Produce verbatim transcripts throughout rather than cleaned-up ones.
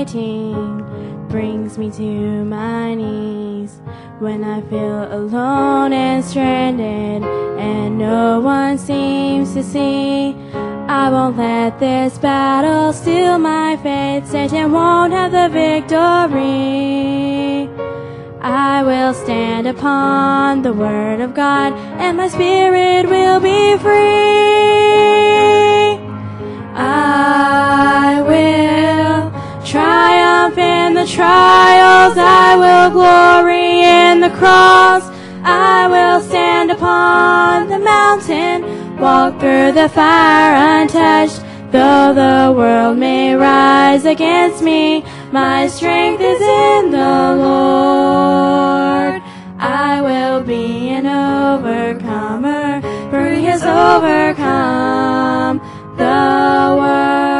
fighting brings me to my knees. When I feel alone and stranded and no one seems to see, I won't let this battle steal my faith. Satan won't have the victory. I will stand upon the word of God, and my spirit will be free. I will triumph in the trials. I will glory in the cross. I will stand upon the mountain, walk through the fire untouched. Though the world may rise against me, my strength is in the Lord. I will be an overcomer, for He has overcome the world.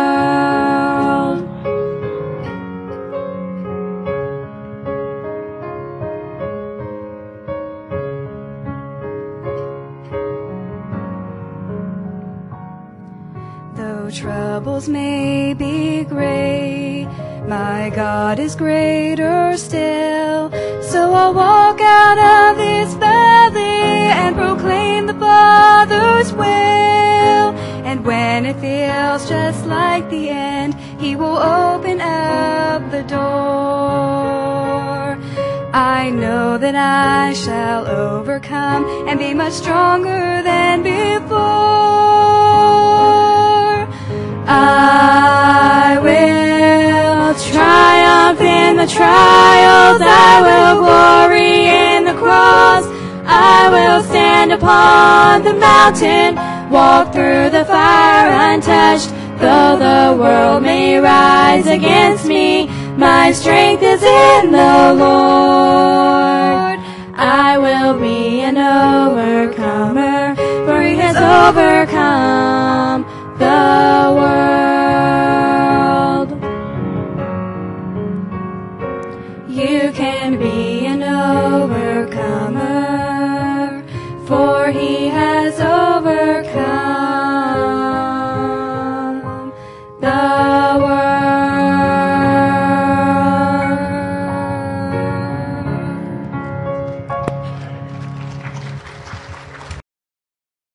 Though troubles may be great, my God is greater still. So I'll walk out of this valley and proclaim the Father's will. And when it feels just like the end, He will open up the door. I know that I shall overcome and be much stronger than before. I will triumph in the trials. I will glory in the cross. I will stand upon the mountain, walk through the fire untouched. Though the world may rise against me, my strength is in the Lord. I will be an overcomer, for He has overcome